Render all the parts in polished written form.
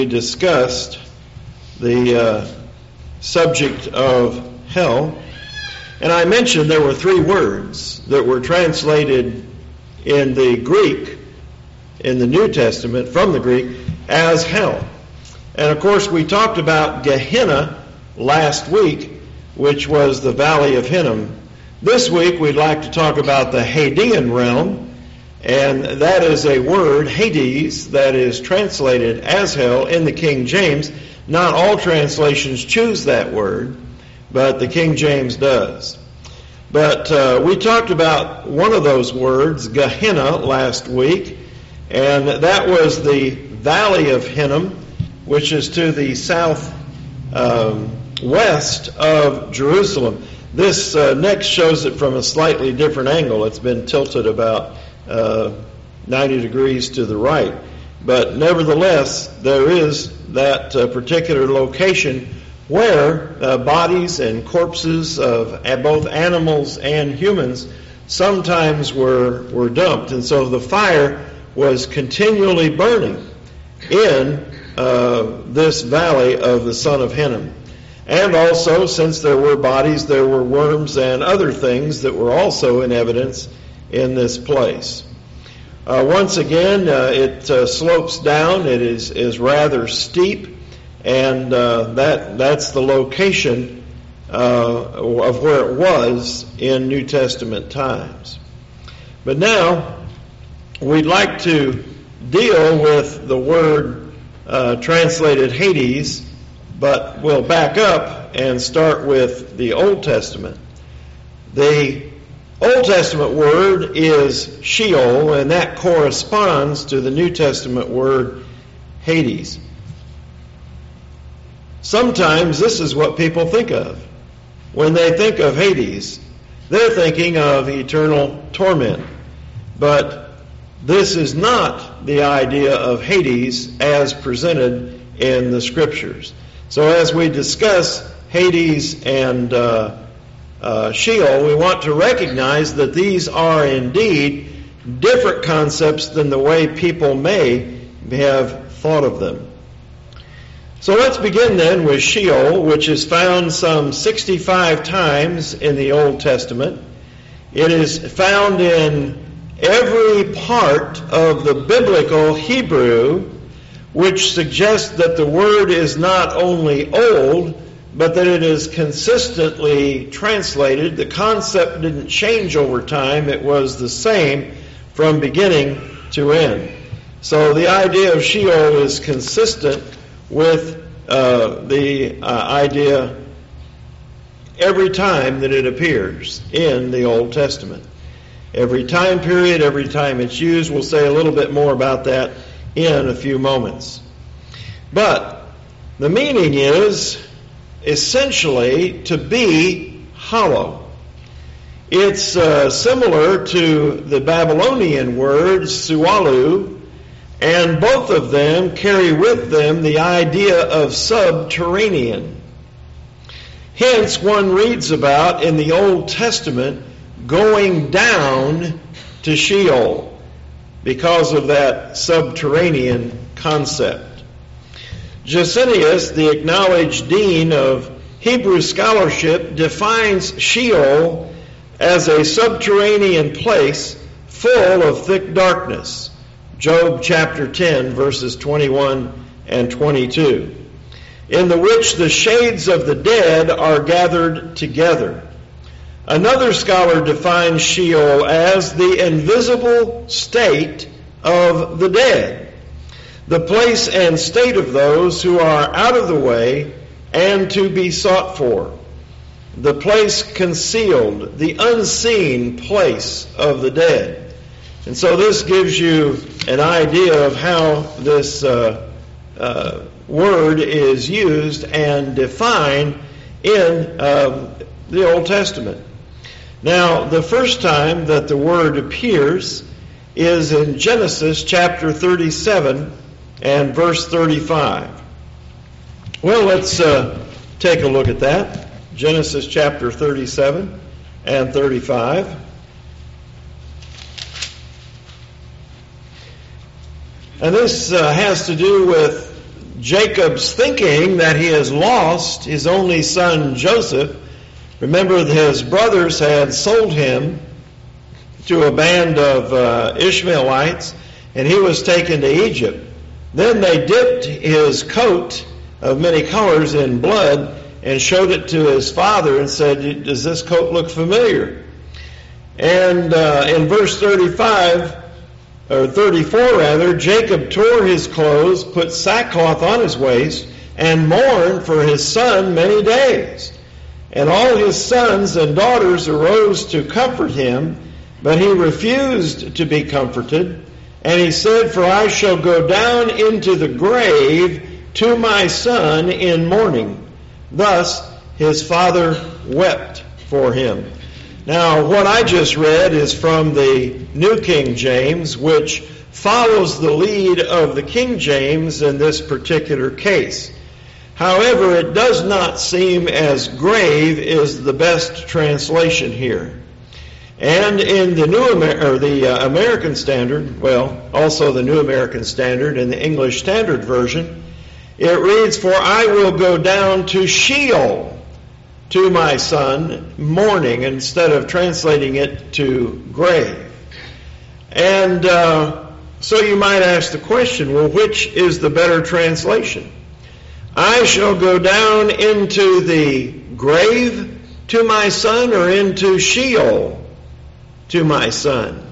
We discussed the subject of hell, and I mentioned there were three words that were translated in the Greek, in the New Testament, from the Greek, as hell. And of course we talked about Gehenna last week, which was the Valley of Hinnom. This week we'd like to talk about the Hadean realm, and that is a word, Hades, that is translated as hell in the King James. Not all translations choose that word, but the King James does. But we talked about one of those words, Gehenna, last week, and that was the Valley of Hinnom, which is to the south west of Jerusalem. This next shows it from a slightly different angle. It's been tilted about 90 degrees to the right. But nevertheless, there is that particular location where bodies and corpses of both animals and humans sometimes were dumped. And so the fire was continually burning in this valley of the son of Hinnom. And also, since there were bodies, there were worms and other things that were also in evidence in this place. Once again, it slopes down. It is rather steep, and that's the location of where it was in New Testament times. But now, we'd like to deal with the word translated Hades, but we'll back up and start with the Old Testament. The Old Testament word is Sheol, and that corresponds to the New Testament word Hades. Sometimes this is what people think of. When they think of Hades, they're thinking of eternal torment. But this is not the idea of Hades as presented in the Scriptures. So as we discuss Hades and Sheol, we want to recognize that these are indeed different concepts than the way people may have thought of them. So let's begin then with Sheol, which is found some 65 times in the Old Testament. It is found in every part of the biblical Hebrew, which suggests that the word is not only old, but that it is consistently translated. The concept didn't change over time. It was the same from beginning to end. So the idea of Sheol is consistent with the idea every time that it appears in the Old Testament. Every time period, every time it's used. We'll say a little bit more about that in a few moments. But the meaning is essentially to be hollow. It's similar to the Babylonian word sualu, and both of them carry with them the idea of subterranean. Hence, one reads about in the Old Testament going down to Sheol because of that subterranean concept. Gesenius, the acknowledged dean of Hebrew scholarship, defines Sheol as a subterranean place full of thick darkness. Job chapter 10, verses 21 and 22. In the which the shades of the dead are gathered together. Another scholar defines Sheol as the invisible state of the dead, the place and state of those who are out of the way and to be sought for, the place concealed, the unseen place of the dead. And so this gives you an idea of how this word is used and defined in the Old Testament. Now, the first time that the word appears is in Genesis chapter 37 and verse 35. Well, let's take a look at that. Genesis chapter 37 and 35. And this has to do with Jacob's thinking that he has lost his only son Joseph. Remember, his brothers had sold him to a band of Ishmaelites, and he was taken to Egypt. Then they dipped his coat of many colors in blood and showed it to his father and said, "Does this coat look familiar?" And in verse 34, Jacob tore his clothes, put sackcloth on his waist, and mourned for his son many days. And all his sons and daughters arose to comfort him, but he refused to be comforted. And he said, "For I shall go down into the grave to my son in mourning." Thus his father wept for him. Now, what I just read is from the New King James, which follows the lead of the King James in this particular case. However, it does not seem as grave is the best translation here. And in the American Standard, also the New American Standard and the English Standard Version, it reads, "For I will go down to Sheol to my son, mourning," instead of translating it to grave. And so you might ask the question, well, which is the better translation? "I shall go down into the grave to my son," or into Sheol to my son?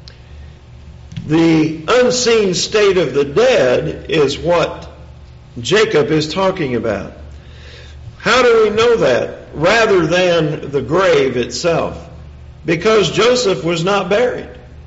The unseen state of the dead is what Jacob is talking about. How do we know that, rather than the grave itself? Because Joseph was not buried.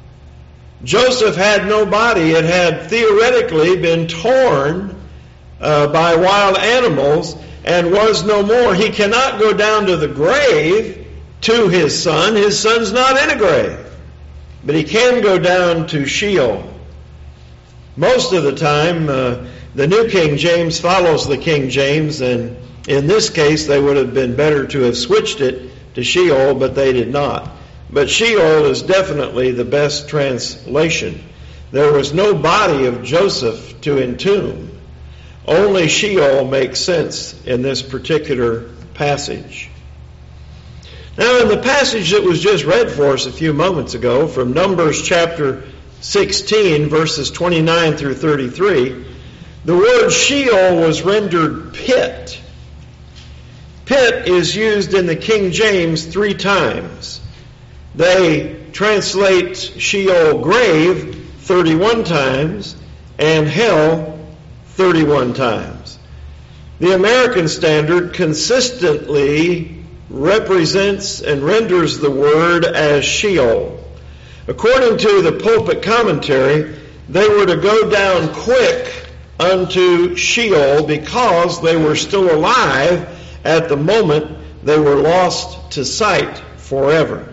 Joseph had no body. It had theoretically been torn by wild animals and was no more. He cannot go down to the grave to his son. His son's not in a grave. But he can go down to Sheol. Most of the time, the New King James follows the King James, and in this case, they would have been better to have switched it to Sheol, but they did not. But Sheol is definitely the best translation. There was no body of Joseph to entomb. Only Sheol makes sense in this particular passage. Now, in the passage that was just read for us a few moments ago, from Numbers chapter 16, verses 29 through 33, the word Sheol was rendered pit. Pit is used in the King James 3 times. They translate Sheol grave 31 times and hell 31 times. The American Standard consistently represents and renders the word as Sheol. According to the pulpit commentary, they were to go down quick unto Sheol because they were still alive at the moment they were lost to sight forever.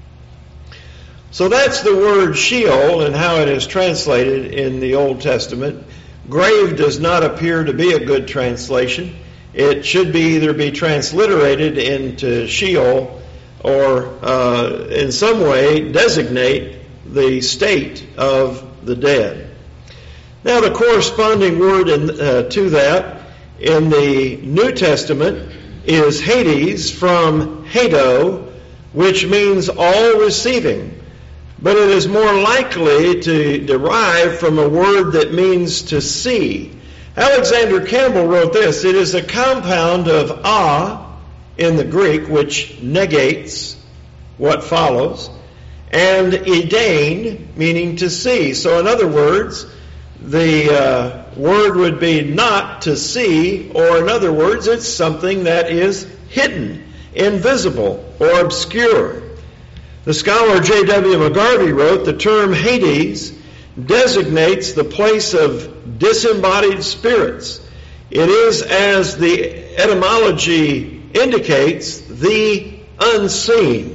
So that's the word Sheol and how it is translated in the Old Testament. Grave does not appear to be a good translation. It should either be transliterated into Sheol or in some way designate the state of the dead. Now, the corresponding word to that in the New Testament is Hades, from Hado, which means all receiving. But it is more likely to derive from a word that means to see. Alexander Campbell wrote this: "It is a compound of a in the Greek, which negates what follows, and edain, meaning to see." So in other words, the word would be not to see, or in other words, it's something that is hidden, invisible, or obscure. The scholar J.W. McGarvey wrote, "The term Hades designates the place of disembodied spirits. It is, as the etymology indicates, the unseen."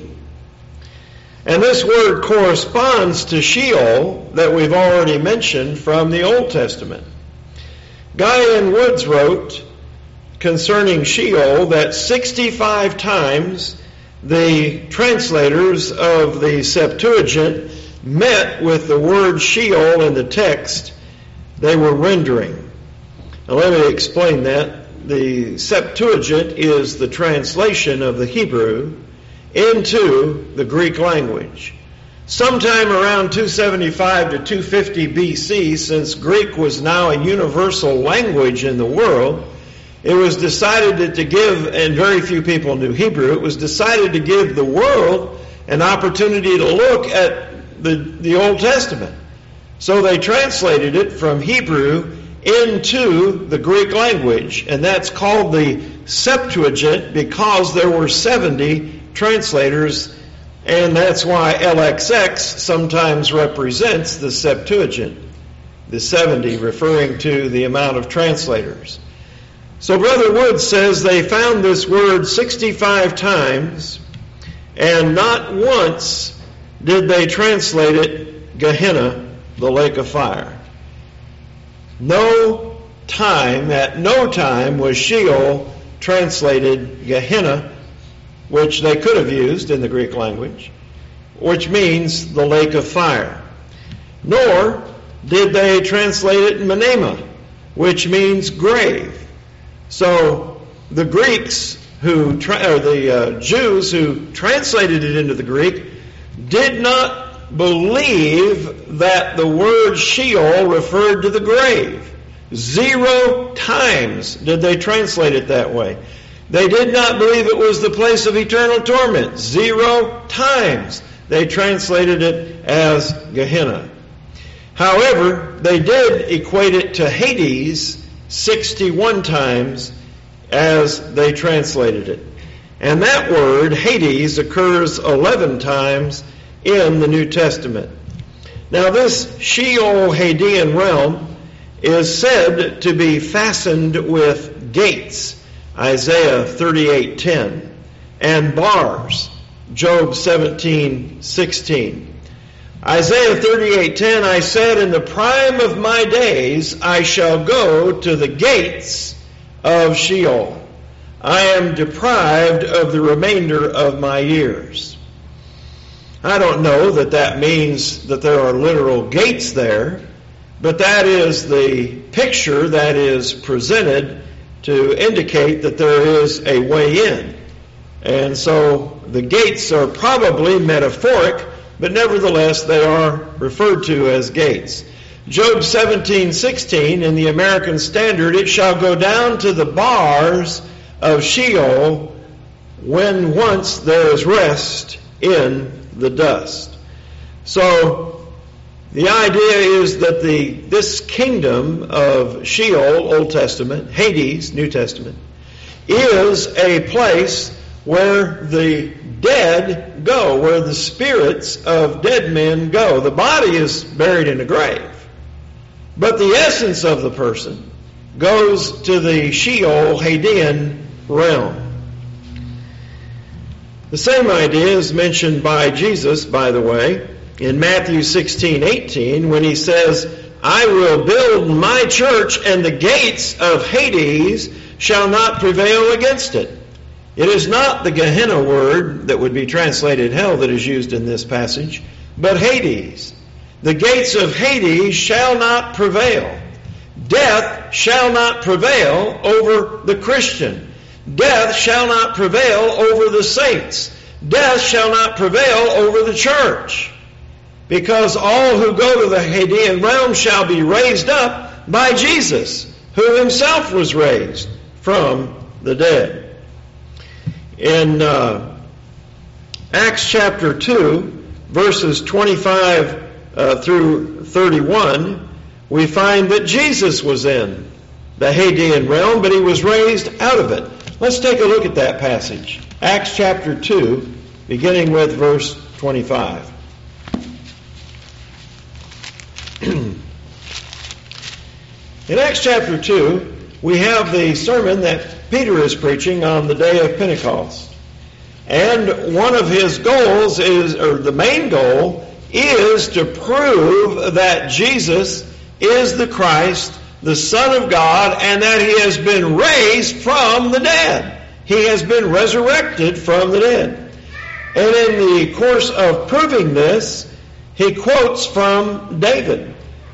And this word corresponds to Sheol that we've already mentioned from the Old Testament. Guy N. Woods wrote concerning Sheol that 65 times the translators of the Septuagint met with the word Sheol in the text they were rendering. Now let me explain that. The Septuagint is the translation of the Hebrew into the Greek language. Sometime around 275 to 250 BC, since Greek was now a universal language in the world, it was decided to give, and very few people knew Hebrew, it was decided to give the world an opportunity to look at the Old Testament. So they translated it from Hebrew into the Greek language, and that's called the Septuagint because there were 70 translators, and that's why LXX sometimes represents the Septuagint, the 70 referring to the amount of translators. So Brother Wood says they found this word 65 times, and not once did they translate it Gehenna, the lake of fire. At no time was Sheol translated Gehenna, which they could have used in the Greek language, which means the lake of fire. Nor did they translate it Menema, which means grave. So the Greeks the Jews who translated it into the Greek did not believe that the word Sheol referred to the grave. 0 times did they translate it that way. They did not believe it was the place of eternal torment. 0 times they translated it as Gehenna. However, they did equate it to Hades 61 times as they translated it. And that word, Hades, occurs 11 times in the New Testament. Now this Sheol-Hadean realm is said to be fastened with gates, Isaiah 38:10, and bars, Job 17:16. Isaiah 38:10, I said, in the prime of my days I shall go to the gates of Sheol. I am deprived of the remainder of my years. I don't know that means that there are literal gates there, but that is the picture that is presented to indicate that there is a way in. And so the gates are probably metaphoric, but nevertheless they are referred to as gates. Job 17:16 in the American Standard, it shall go down to the bars of Sheol when once there is rest in the dust. So the idea is that this kingdom of Sheol, Old Testament, Hades, New Testament, is a place where the dead go, where the spirits of dead men go. The body is buried in a grave, but the essence of the person goes to the Sheol-Hadean realm. The same idea is mentioned by Jesus, by the way, in Matthew 16:18, when he says, I will build my church, and the gates of Hades shall not prevail against it. It is not the Gehenna word that would be translated hell that is used in this passage, but Hades. The gates of Hades shall not prevail. Death shall not prevail over the Christian. Death shall not prevail over the saints. Death shall not prevail over the church. Because all who go to the Hadean realm shall be raised up by Jesus, who himself was raised from the dead. In Acts chapter 2, verses 25 through 31, we find that Jesus was in the Hadean realm, but he was raised out of it. Let's take a look at that passage. Acts chapter 2, beginning with verse 25. In Acts chapter 2, we have the sermon that Peter is preaching on the day of Pentecost. And one of his goals the main goal is to prove that Jesus is the Christ, the Son of God, and that he has been raised from the dead. He has been resurrected from the dead. And in the course of proving this, he quotes from David.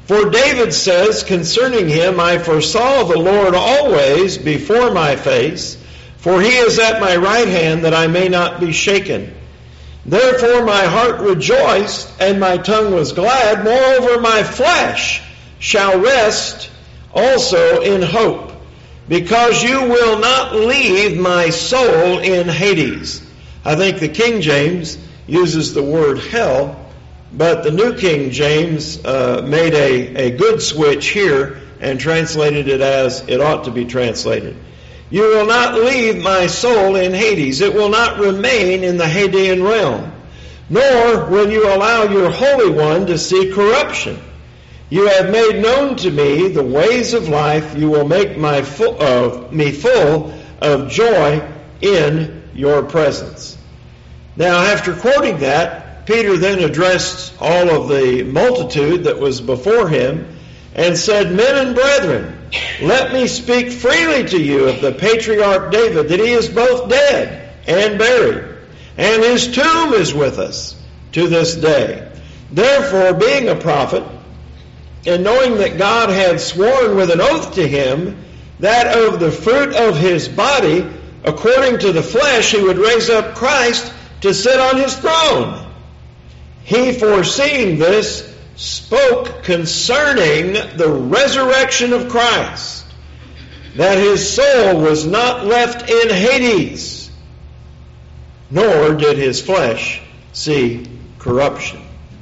For David says concerning him, I foresaw the Lord always before my face, for he is at my right hand that I may not be shaken. Therefore my heart rejoiced, and my tongue was glad. Moreover, my flesh shall rest also in hope, because you will not leave my soul in Hades. I think the King James uses the word hell, but the New King James made a good switch here and translated it as it ought to be translated. You will not leave my soul in Hades. It will not remain in the Hadean realm, nor will you allow your Holy One to see corruption. You have made known to me the ways of life. You will make me full of joy in your presence. Now, after quoting that, Peter then addressed all of the multitude that was before him and said, Men and brethren, let me speak freely to you of the patriarch David, that he is both dead and buried, and his tomb is with us to this day. Therefore, being a prophet, and knowing that God had sworn with an oath to him that of the fruit of his body, according to the flesh, he would raise up Christ to sit on his throne. He, foreseeing this, spoke concerning the resurrection of Christ, that his soul was not left in Hades, nor did his flesh see corruption.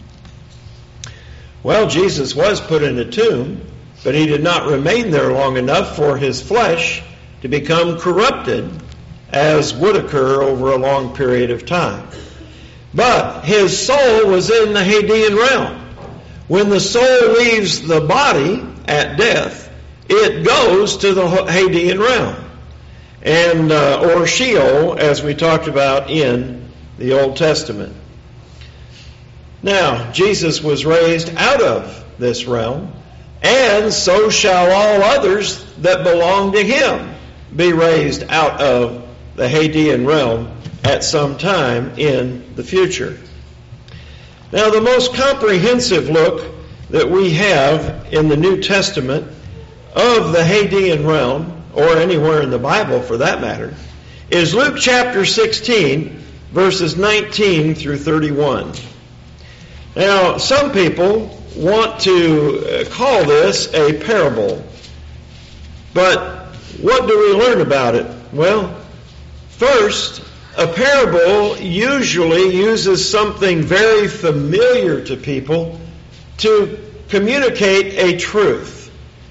Well, Jesus was put in a tomb, but he did not remain there long enough for his flesh to become corrupted, as would occur over a long period of time. But his soul was in the Hadean realm. When the soul leaves the body at death, it goes to the Hadean realm, and or Sheol, as we talked about in the Old Testament. Now, Jesus was raised out of this realm, and so shall all others that belong to him be raised out of the Hadean realm at some time in the future. Now, the most comprehensive look that we have in the New Testament of the Hadean realm, or anywhere in the Bible for that matter, is Luke chapter 16, verses 19 through 31. Now, some people want to call this a parable, but what do we learn about it? Well, first, a parable usually uses something very familiar to people to communicate a truth.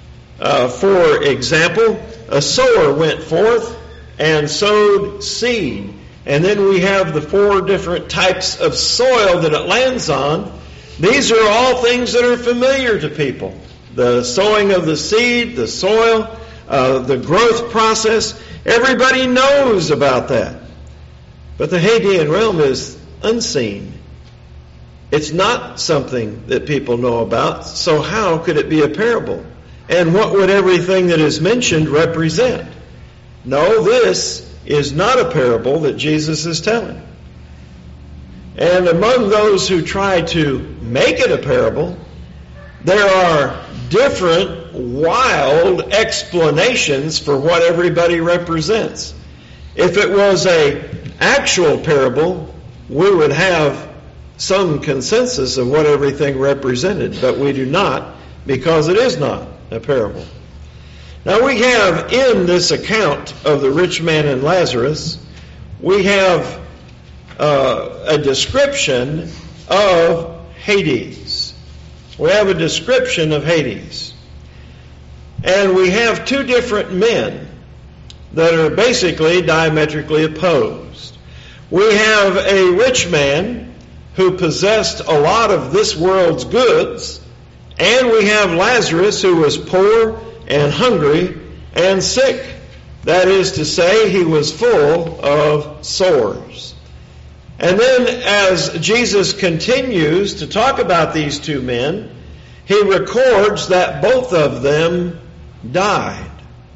For example, a sower went forth and sowed seed. And then we have the 4 different types of soil that it lands on. These are all things that are familiar to people. The sowing of the seed, the soil, the growth process. Everybody knows about that. But the Hadean realm is unseen. It's not something that people know about, so how could it be a parable? And what would everything that is mentioned represent? No, this is not a parable that Jesus is telling. And among those who try to make it a parable, there are different wild explanations for what everybody represents. If it was an actual parable, we would have some consensus of what everything represented, but we do not, because it is not a parable. Now, we have in this account of the rich man and Lazarus, we have a description of Hades. We have a description of Hades. And we have 2 different men that are basically diametrically opposed. We have a rich man who possessed a lot of this world's goods, and we have Lazarus who was poor and hungry and sick. That is to say, he was full of sores. And then as Jesus continues to talk about these 2 men, he records that both of them died.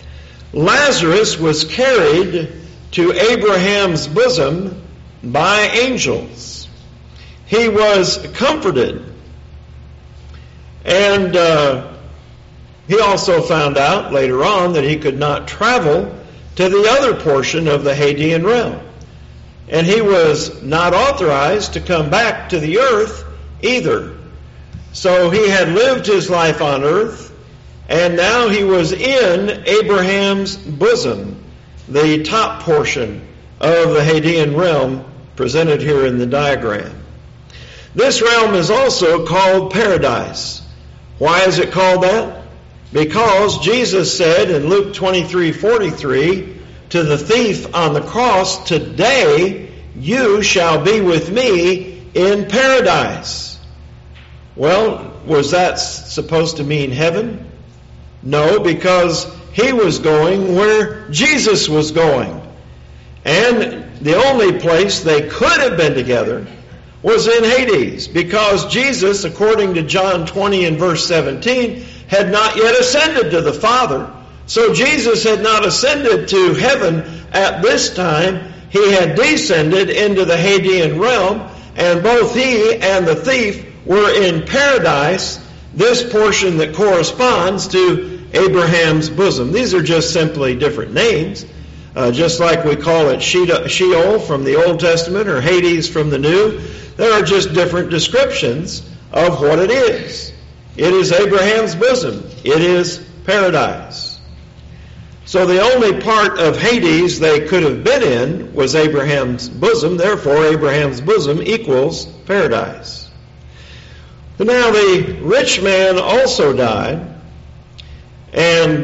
Lazarus was carried to Abraham's bosom by angels. He was comforted. And he also found out later on that he could not travel to the other portion of the Hadean realm. And he was not authorized to come back to the earth either. So he had lived his life on earth, and now he was in Abraham's bosom, the top portion of the Hadean realm presented here in the diagram. This realm is also called paradise. Why is it called that? Because Jesus said in Luke 23:43 to the thief on the cross, "Today you shall be with me in paradise." Well, was that supposed to mean heaven? No, because he was going where Jesus was going. And the only place they could have been together was in Hades, because Jesus, according to John 20 and verse 17, had not yet ascended to the Father. So Jesus had not ascended to heaven at this time. He had descended into the Hadean realm, and both he and the thief were in paradise, this portion that corresponds to Abraham's bosom. These are just simply different names, just like we call it Sheol from the Old Testament or Hades from the New. There are just different descriptions of what it is. It is Abraham's bosom. It is paradise. So the only part of Hades they could have been in was Abraham's bosom. Therefore, Abraham's bosom equals paradise. But now the rich man also died, and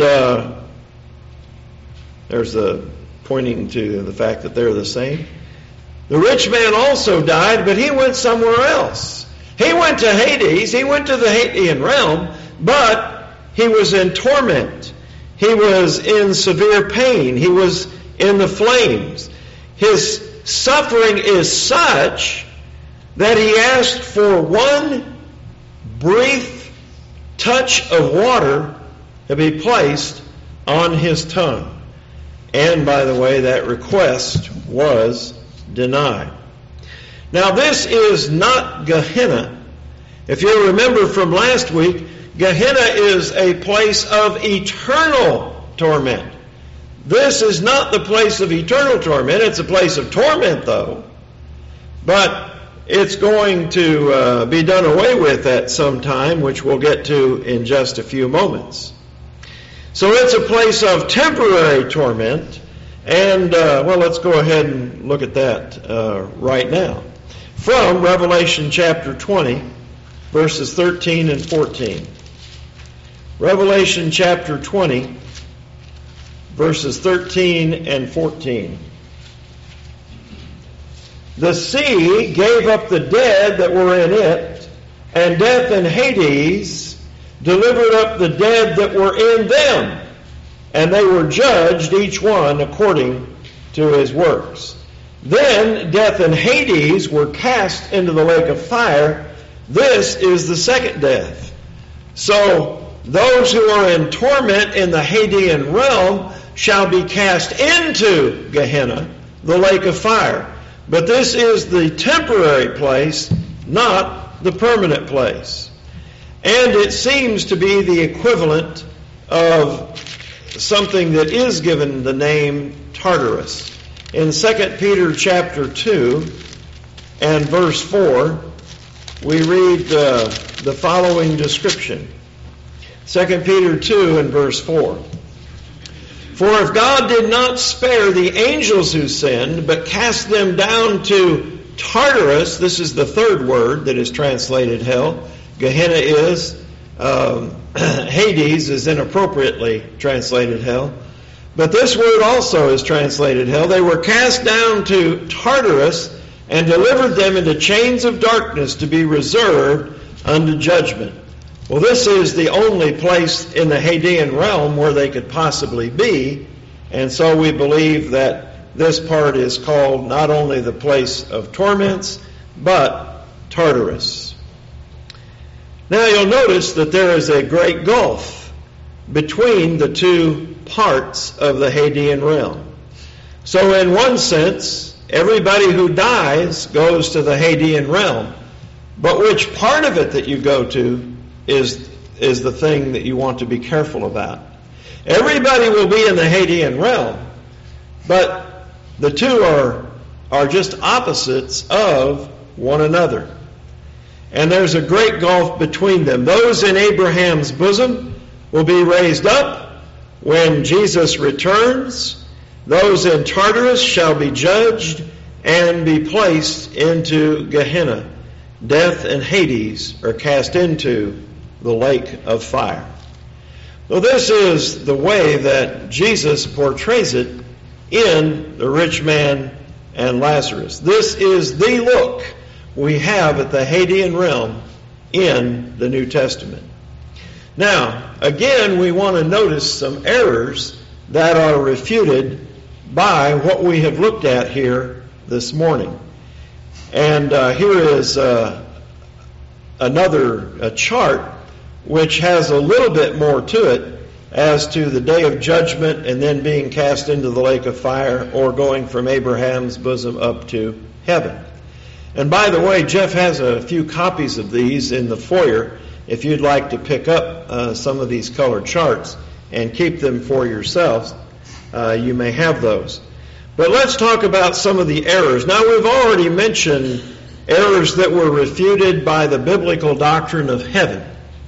there's the pointing to the fact that they're the same. The rich man also died, but he went somewhere else. He went to Hades, he went to the Hadean realm, but he was in torment. He was in severe pain. He was in the flames. His suffering is such that he asked for one brief touch of water to be placed on his tongue. And by the way, that request was denied. Now this is not Gehenna. If you remember from last week, Gehenna is a place of eternal torment. This is not the place of eternal torment. It's a place of torment, though. But it's going to be done away with at some time, which we'll get to in just a few moments. So it's a place of temporary torment. And, well, let's go ahead and look at that right now. From Revelation chapter 20, verses 13 and 14. Revelation chapter 20, verses 13 and 14. The sea gave up the dead that were in it, and death and Hades delivered up the dead that were in them, and they were judged, each one according to his works. Then death and Hades were cast into the lake of fire. This is the second death. So those who are in torment in the Hadean realm shall be cast into Gehenna, the lake of fire. But this is the temporary place, not the permanent place. And it seems to be the equivalent of something that is given the name Tartarus. In 2 Peter chapter 2 and verse 4, we read the following description. 2 Peter 2 and verse 4. For if God did not spare the angels who sinned, but cast them down to Tartarus, this is the third word that is translated hell. Gehenna is, Hades is inappropriately translated hell. But this word also is translated hell. They were cast down to Tartarus and delivered them into chains of darkness to be reserved unto judgment. Well, this is the only place in the Hadean realm where they could possibly be, and so we believe that this part is called not only the place of torments, but Tartarus. Now you'll notice that there is a great gulf between the two parts of the Hadean realm. So in one sense, everybody who dies goes to the Hadean realm, but which part of it that you go to is is the thing that you want to be careful about. Everybody will be in the Hadean realm, but the two are just opposites of one another. And there's a great gulf between them. Those in Abraham's bosom will be raised up when Jesus returns. Those in Tartarus shall be judged and be placed into Gehenna. Death and Hades are cast into the lake of fire. Well, this is the way that Jesus portrays it in the rich man and Lazarus. This is the look we have at the Hadean realm in the New Testament. Now, again, we want to notice some errors that are refuted by what we have looked at here this morning. And here is another chart which has a little bit more to it as to the day of judgment and then being cast into the lake of fire, or going from Abraham's bosom up to heaven. And by the way, Jeff has a few copies of these in the foyer if you'd like to pick up some of these colored charts and keep them for yourselves. You may have those. But let's talk about some of the errors. Now, we've already mentioned errors that were refuted by the biblical doctrine of heaven.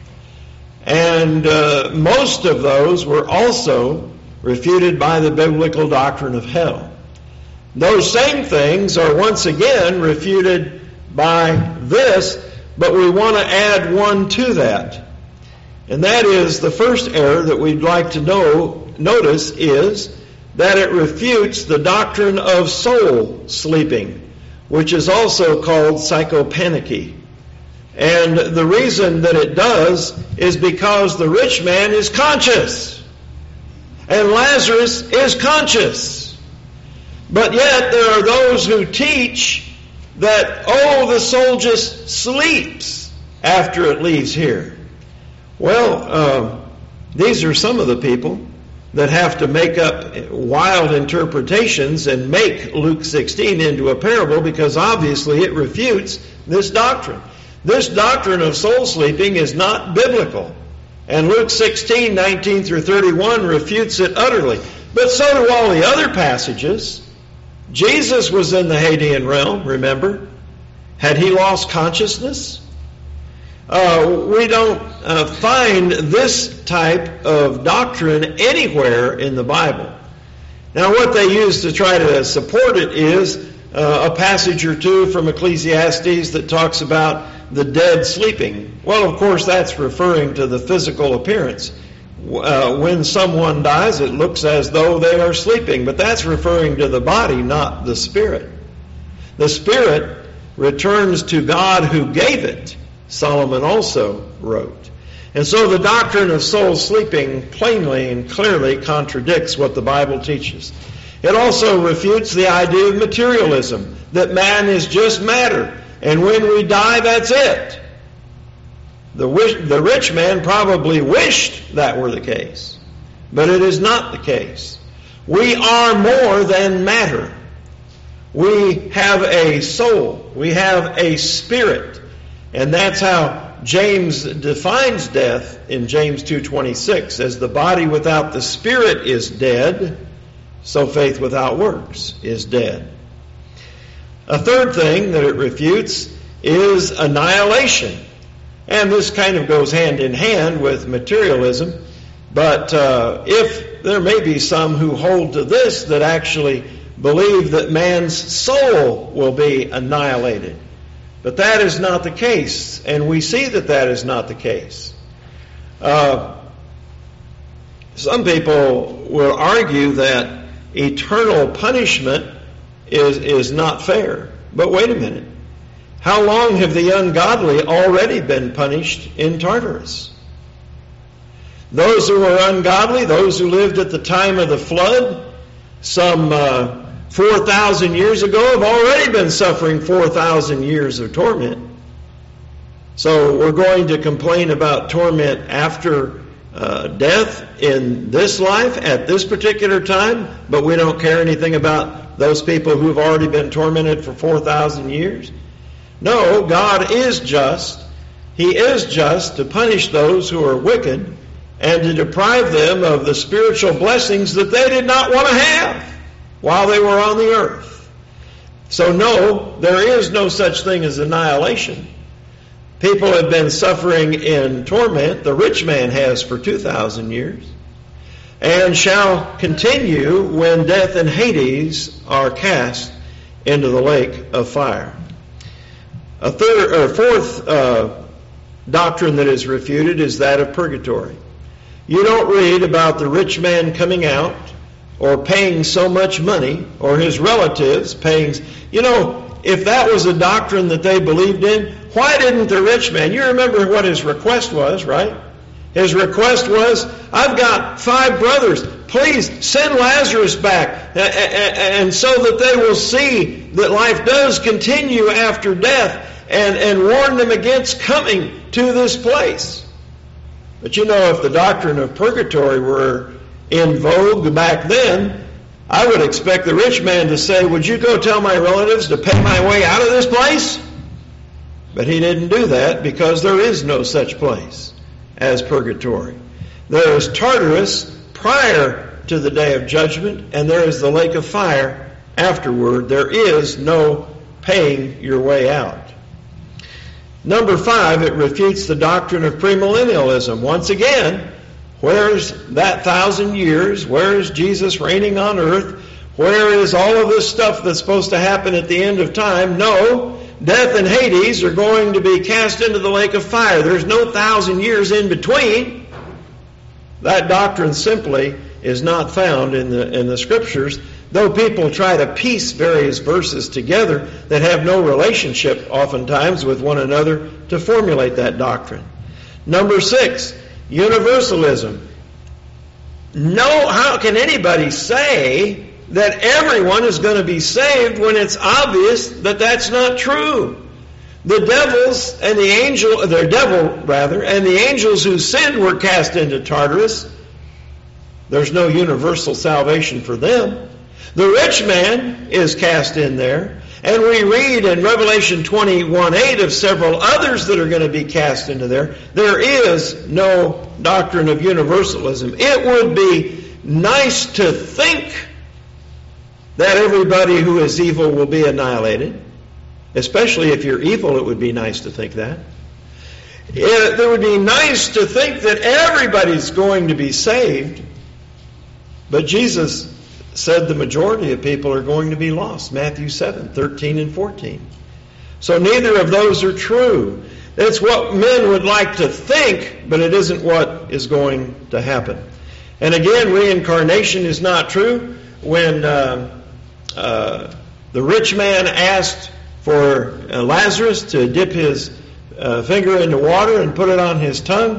And most of those were also refuted by the biblical doctrine of hell. Those same things are once again refuted by this, but we want to add one to that. And that is, the first error that we'd like to notice is that it refutes the doctrine of soul sleeping, which is also called psychopanicky. And the reason that it does is because the rich man is conscious and Lazarus is conscious. But yet there are those who teach that, the soul just sleeps after it leaves here. Well, these are some of the people that have to make up wild interpretations and make Luke 16 into a parable, because obviously it refutes this doctrine. This doctrine of soul sleeping is not biblical. And Luke 16, 19 through 31 refutes it utterly. But so do all the other passages. Jesus was in the Hadean realm, remember? Had he lost consciousness? We don't find this type of doctrine anywhere in the Bible. Now, what they use to try to support it is a passage or two from Ecclesiastes that talks about the dead sleeping. Well, of course, that's referring to the physical appearance. When someone dies, it looks as though they are sleeping, but that's referring to the body, not the spirit. The spirit returns to God who gave it, Solomon also wrote. And so the doctrine of soul sleeping plainly and clearly contradicts what the Bible teaches. It also refutes the idea of materialism, that man is just matter, and when we die, that's it. The rich man probably wished that were the case, but it is not the case. We are more than matter. We have a soul. We have a spirit. And that's how James defines death in James 2:26, as the body without the spirit is dead, so faith without works is dead. A third thing that it refutes is annihilation. And this kind of goes hand in hand with materialism. But if there may be some who hold to this that actually believe that man's soul will be annihilated. But that is not the case. And we see that that is not the case. Some people will argue that eternal punishment is not fair. But wait a minute. How long have the ungodly already been punished in Tartarus? Those who were ungodly, those who lived at the time of the flood, some 4,000 years ago, have already been suffering 4,000 years of torment. So we're going to complain about torment after death in this life at this particular time, but we don't care anything about those people who've already been tormented for 4,000 years? No, God is just, He is just to punish those who are wicked and to deprive them of the spiritual blessings that they did not want to have while they were on the earth. So no, there is no such thing as annihilation. People have been suffering in torment, the rich man has for 2,000 years, and shall continue when death and Hades are cast into the lake of fire. A fourth doctrine that is refuted is that of purgatory. You don't read about the rich man coming out or paying so much money, or his relatives paying. You know, if that was a doctrine that they believed in, why didn't the rich man? You remember what his request was, right? His request was, I've got 5 brothers. Please send Lazarus back, and so that they will see that life does continue after death, and warn them against coming to this place. But you know, if the doctrine of purgatory were in vogue back then, I would expect the rich man to say, would you go tell my relatives to pay my way out of this place? But he didn't do that, because there is no such place as purgatory. There is Tartarus prior to the day of judgment, and there is the lake of fire afterward. There is no paying your way out. Number 5, it refutes the doctrine of premillennialism. Once again, where's that 1,000 years? Where is Jesus reigning on earth? Where is all of this stuff that's supposed to happen at the end of time? No, death and Hades are going to be cast into the lake of fire. There's no 1,000 years in between. That doctrine simply is not found in the Scriptures, though people try to piece various verses together that have no relationship oftentimes with one another to formulate that doctrine. Number 6, universalism. No, how can anybody say that everyone is going to be saved when it's obvious that that's not true? The devils and the angels who sinned were cast into Tartarus. There's no universal salvation for them. The rich man is cast in there. And we read in Revelation 21:8 of several others that are going to be cast into there. There is no doctrine of universalism. It would be nice to think that everybody who is evil will be annihilated. Especially if you're evil, it would be nice to think that. It would be nice to think that everybody's going to be saved. But Jesus said the majority of people are going to be lost. Matthew 7:13 and 14. So neither of those are true. It's what men would like to think, but it isn't what is going to happen. And again, reincarnation is not true. When the rich man asked for Lazarus to dip his finger into water and put it on his tongue,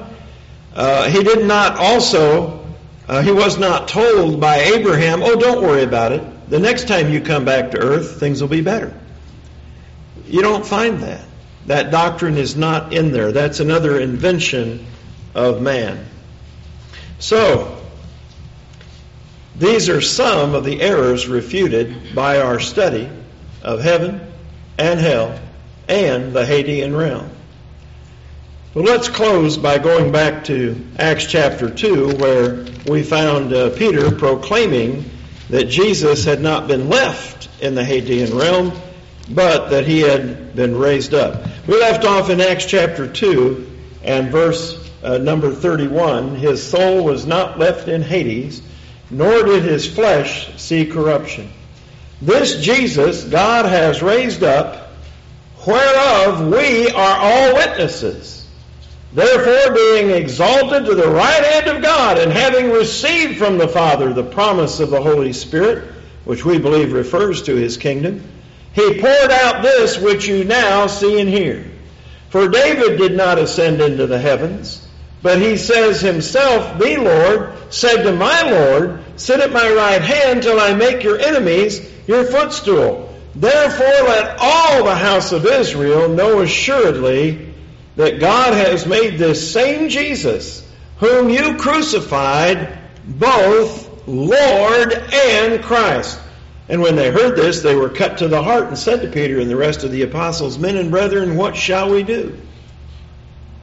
he was not told by Abraham, oh, don't worry about it. The next time you come back to earth, things will be better. You don't find that. That doctrine is not in there. That's another invention of man. So, these are some of the errors refuted by our study of heaven and hell and the Hadean realm. Well, let's close by going back to Acts chapter 2, where we found Peter proclaiming that Jesus had not been left in the Hadean realm, but that he had been raised up. We left off in Acts chapter 2 and verse number 31. His soul was not left in Hades, nor did his flesh see corruption. This Jesus God has raised up, whereof we are all witnesses. Therefore, being exalted to the right hand of God, and having received from the Father the promise of the Holy Spirit, which we believe refers to his kingdom, he poured out this which you now see and hear. For David did not ascend into the heavens, but he says himself, the Lord said to my Lord, sit at my right hand till I make your enemies your footstool. Therefore let all the house of Israel know assuredly that God has made this same Jesus, whom you crucified, both Lord and Christ. And when they heard this, they were cut to the heart and said to Peter and the rest of the apostles, men and brethren, what shall we do?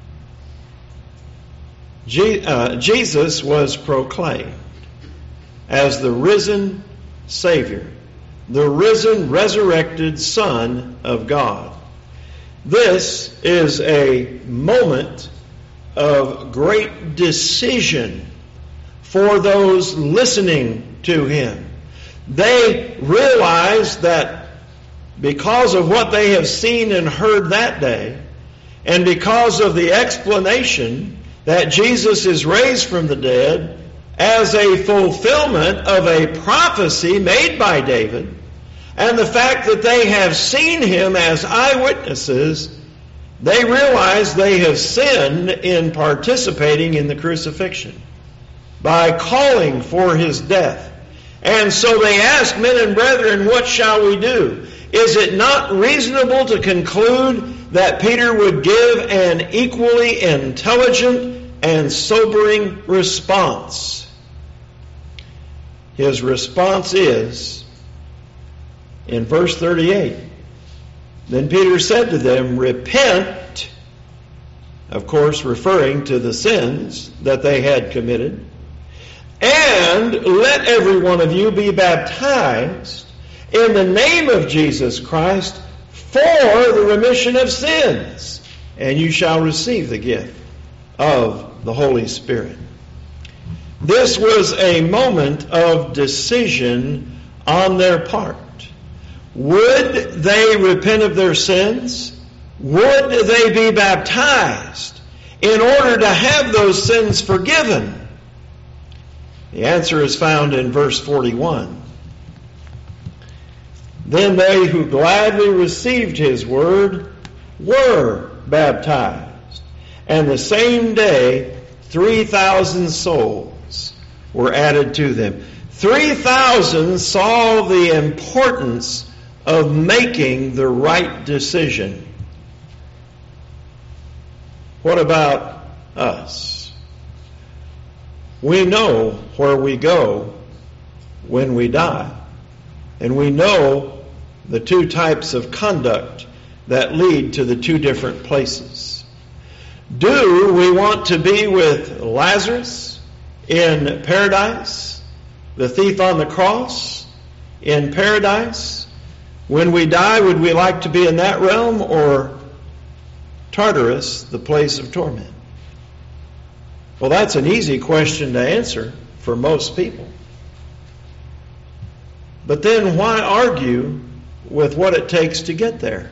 Jesus was proclaimed as the risen Savior, the risen, resurrected Son of God. This is a moment of great decision for those listening to Him. They realize that because of what they have seen and heard that day, and because of the explanation that Jesus is raised from the dead as a fulfillment of a prophecy made by David, and the fact that they have seen Him as eyewitnesses, they realize they have sinned in participating in the crucifixion by calling for His death. And so they ask, men and brethren, what shall we do? Is it not reasonable to conclude that Peter would give an equally intelligent and sobering response? His response is, in verse 38, then Peter said to them, repent, of course referring to the sins that they had committed, and let every one of you be baptized in the name of Jesus Christ for the remission of sins, and you shall receive the gift of the Holy Spirit. This was a moment of decision on their part. Would they repent of their sins? Would they be baptized in order to have those sins forgiven? The answer is found in verse 41. Then they who gladly received His word were baptized, and the same day 3,000 souls were added to them. 3,000 saw the importance of making the right decision. What about us? We know where we go when we die. And we know the two types of conduct that lead to the two different places. Do we want to be with Lazarus in paradise, the thief on the cross in paradise? When we die, would we like to be in that realm, or Tartarus, the place of torment? Well, that's an easy question to answer for most people. But then why argue with what it takes to get there?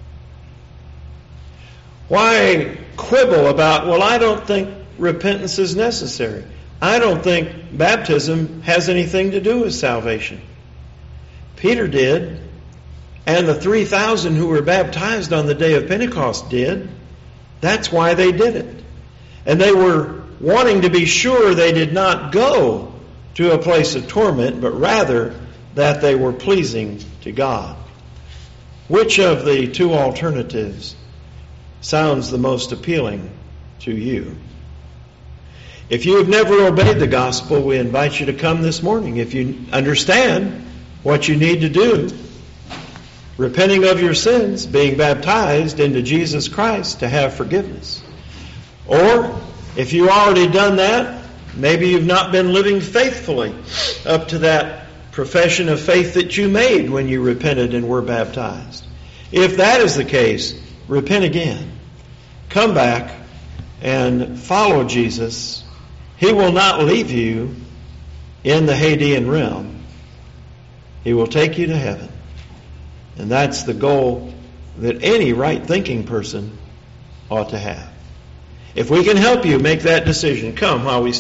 Why quibble about, well, I don't think repentance is necessary. I don't think baptism has anything to do with salvation. Peter did, and the 3,000 who were baptized on the day of Pentecost did. That's why they did it. And they were wanting to be sure they did not go to a place of torment, but rather that they were pleasing to God. Which of the two alternatives sounds the most appealing to you? If you have never obeyed the gospel, we invite you to come this morning. If you understand what you need to do, repenting of your sins, being baptized into Jesus Christ to have forgiveness. Or, if you've already done that, maybe you've not been living faithfully up to that profession of faith that you made when you repented and were baptized. If that is the case, repent again. Come back and follow Jesus. He will not leave you in the Hadean realm. He will take you to heaven. And that's the goal that any right-thinking person ought to have. If we can help you make that decision, come while we